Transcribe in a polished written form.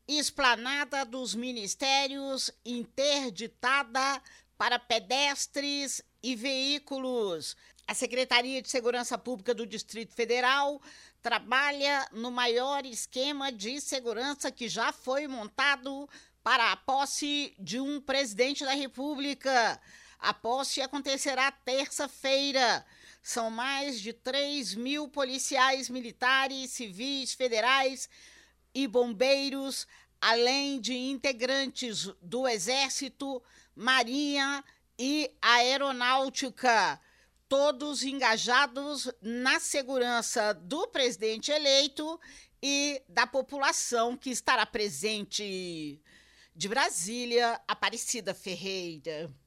Esplanada dos Ministérios interditada para pedestres e veículos. A Secretaria de Segurança Pública do Distrito Federal trabalha no maior esquema de segurança que já foi montado para a posse de um presidente da República. A posse acontecerá terça-feira. São mais de 3.000 policiais militares, civis, federais e bombeiros, além de integrantes do Exército, Marinha e Aeronáutica, todos engajados na segurança do presidente eleito e da população que estará presente. De Brasília, Aparecida Ferreira.